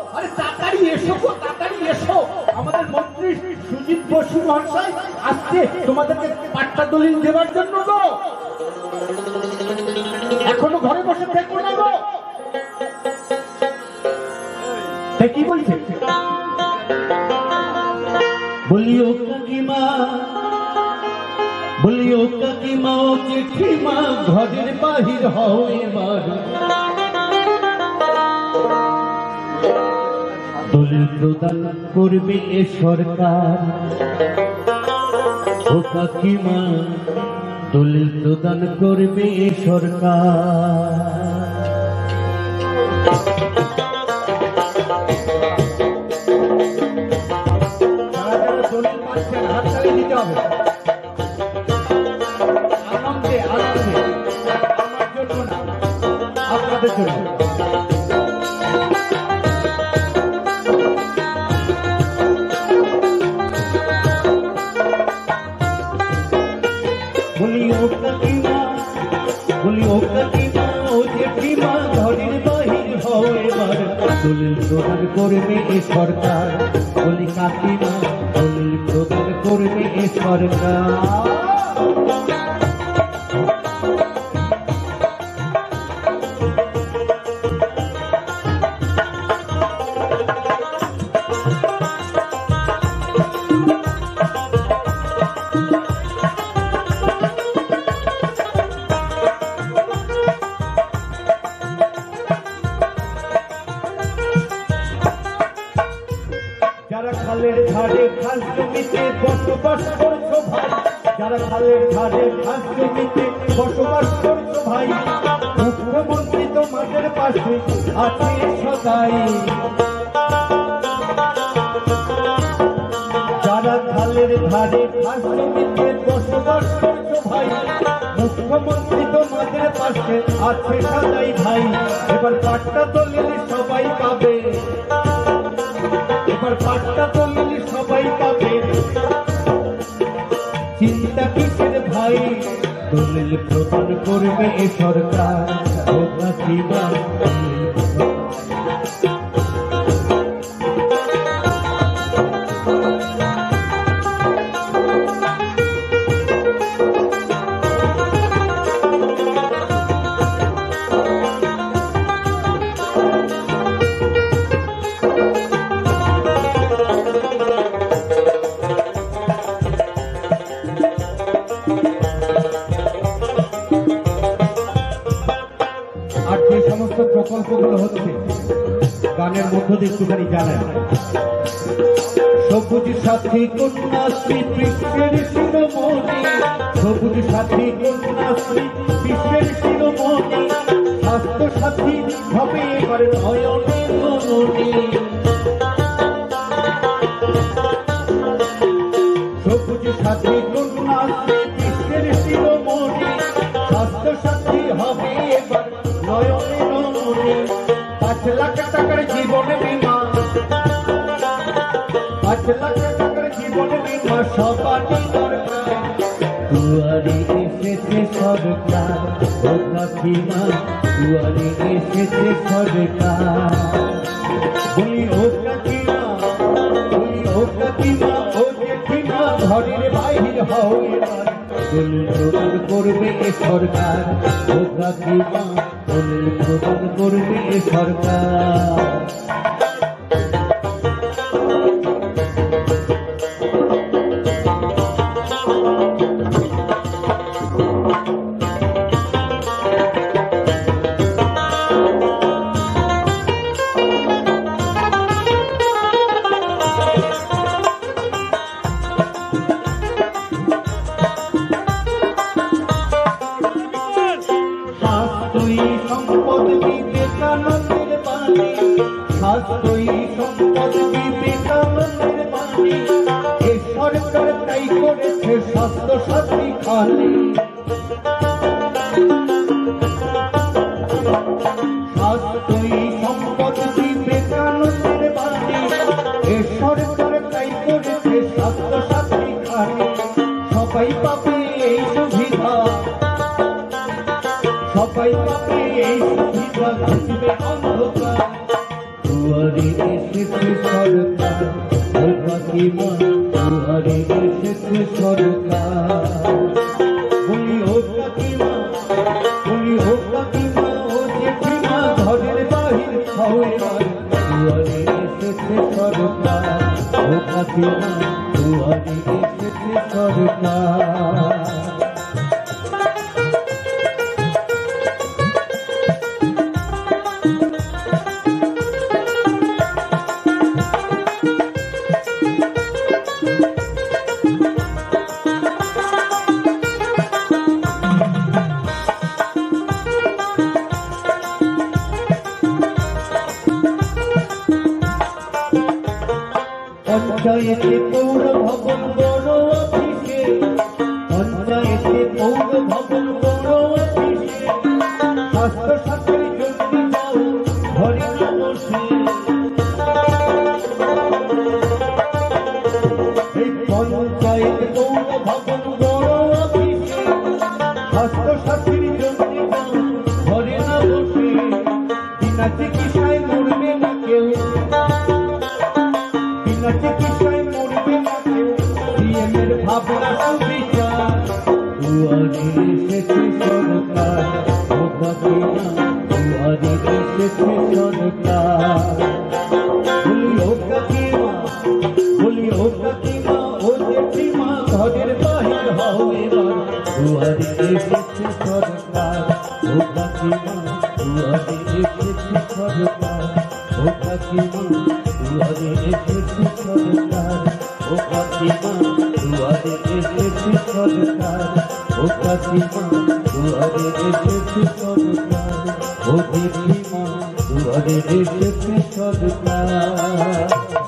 আরে তাড়াতাড়ি এসো গো, তাড়াতাড়ি এসো। আমাদের মন্ত্রী সুজিত বসু মহাশয় আসছে তোমাদেরকে পাট্টা দলিল দেওয়ার জন্য গো। এখনো ঘরে বসে থেকো না গো। কি বলছে? বলিও কাকিমা, বলিও কাকিমা ও জেঠিমা, ঘরের বাহির হও এবার। দলিল প্রদান করবে এ সরকার। ও কাকিমা, দলিল প্রদান করবে এ সরকার। আনন্দে আনন্দে, আমার জন্য না, আপনাদের জন্য। বলিও কাকিমা, বলিও কাকিমা ও জেঠিমা, ঘরের বাহির হও এবার। দলিল প্রদান করবে এ সরকার। বলি কাকিমা, দলিল প্রদান করবে এ সরকার। যারা খালের ধারে খাস জমিতে বসবাস করছো ভাই, যারা খালের ধারে খাস জমিতে বসবাস করছো ভাই, মুখ্যমন্ত্রী তোমাদের পাশে আছে সদাই। যারা খালের ধারে খাস জমিতে বসবাস করছো ভাই, মুখ্যমন্ত্রী তোমাদের পাশে আছে সদাই ভাই। এবার পাট্টা দলিল সবাই পাবে, এবার পাট্টা দলিল সবাই পাবে। চিন্তা কিসের ভাই, দলিল প্রদান করবে এ সরকার। ও কাকিমা, আর যে সমস্ত প্রকল্পগুলো হচ্ছে গানের মধ্য দিয়ে একটুখানি জানায়। সবুজ সাথী কন্যাশ্রী বিশ্বের শিরোমণি, সবুজ সাথী কন্যাশ্রী বিশ্বের শিরোমণি, স্বাস্থ্য সাথী হবে এবার নয়নে মনি। সবুজ সাথী কন্যাশ্রী বিশ্বের শিরোমণি, স্বাস্থ্য সাথী হবে এবার নয়নে মনি। 5 লাখ টাকার জীবন বীমা, 5 লাখ টাকার জীবন বীমা সবারই দরকার। দুয়ারে এসেছে সরকার। ও কাকিমা, দুয়ারে এসেছে সরকার। বলি ও কাকিমা, বলি ও কাকিমা ও জেঠিমা, ঘরের বাহির হও এবার। দলিল প্রদান করবে এ সরকার। ও কাকিমা, দলিল প্রদান করবে এ সরকার। স্বাস্থ্যই সম্পদ বিবেকানন্দের বাণী, স্বাস্থ্যই সম্পদ বিবেকানন্দের বাণী। এ সরকার তাই করেছে স্বাস্থ্য সাথী খালি। স্বাস্থ্যই সম্পদ বিবেকানন্দের বাণী, এ সরকার তাই করেছে স্বাস্থ্য সাথী খালি। সবাই পাবে এই সুবিধা, সবাই পাবে এই সুবিধা, ঘুচবে অন্ধকার। দুয়ারে এসেছে সরকার, ও কাকিমা দুয়ারে এসেছে সরকার। বলি ও কাকিমা, বলি ও কাকিমা, ও জেঠিমা ঘরের বাহির হও এবার, দুয়ারে এসেছে সরকার, ও কাকিমা দুয়ারে এসেছে সরকার। পঞ্চায়েতে পৌর ভবন বড় অফিসে, পঞ্চায়েতে পৌর ভবন বড় অফিসে, স্বাস্থ্য সাথীর জন্য যাও ঘরে না বসে। এই পঞ্চায়েত পৌর ভবন বড় অফিসে, স্বাস্থ্য সাথীর জন্য যাও ঘরে না বসে। বিনা চিকিৎসায় মরবে না কেউ, বিনা চিকিৎসায় মরবে না কেউ, সিএমের ভাবনা সুবিচার। দুয়ারে এসেছে সরকার, ও কাকিমা দুয়ারে এসেছে সরকার। বলি ও কাকিমা, বলি ও কাকিমা, ও জেঠিমা ঘরের বাহির হও এবার, দুয়ারে এসেছে সরকার, ও কাকিমা দুয়ারে এসেছে সরকার, ও কাকিমা দুয়ারে এসেছে সরকার, ও কাকিমা দুয়ারে এসেছে সরকার, ও কাকিমা দুয়ারে এসেছে সরকার, ও জেঠিমা দুয়ারে এসেছে সরকার।